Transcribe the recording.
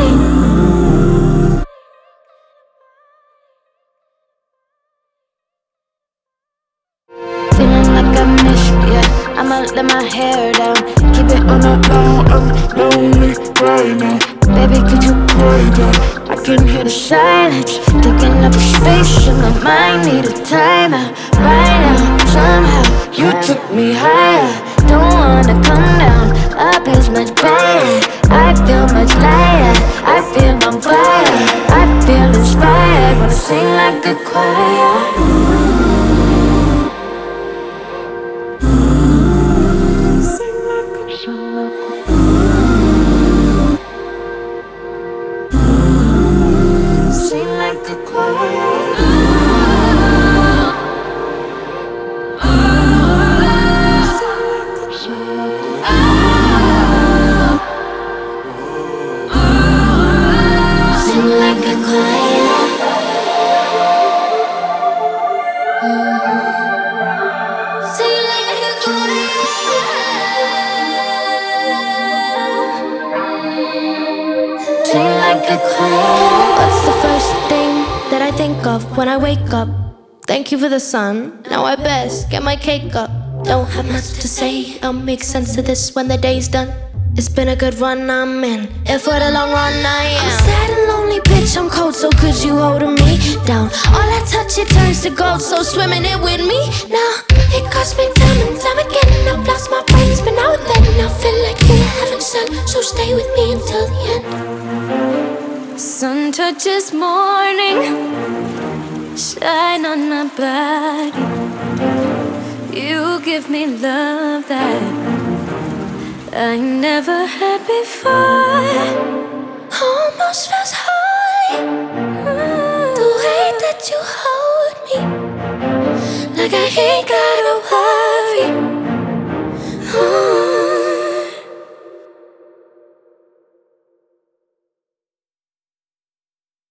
Feeling like I miss you, yeah. I'ma let my hair down, keep it on the low. I'm lonely right now. Baby, could you quiet down? I can hear the silence, taking up space in my mind. Need a timeout right now. Somehow you took me higher. Don't wanna come down. Up is much better. I feel much lighter. I feel on fire. I feel inspired. Wanna sing like a choir. Sing like a choir. Sing like a choir. Sing like a choir. Sing like a choir. What's the first thing that I think of when I wake up? Thank you for the sun. Now I best get my cake up. Don't have much to say. I'll make sense of this when the day's done. It's been a good run, I'm in. And for the long run, I am. I'm sad and lonely, bitch, I'm cold, so could you hold me down? All I touch, it turns to gold, so swimming it with me now. It cost me time and time again. I've lost my brains, but now and then I feel like you're heaven sent, so stay with me until the end. Sun touches morning, shine on my body. You give me love that I never had before.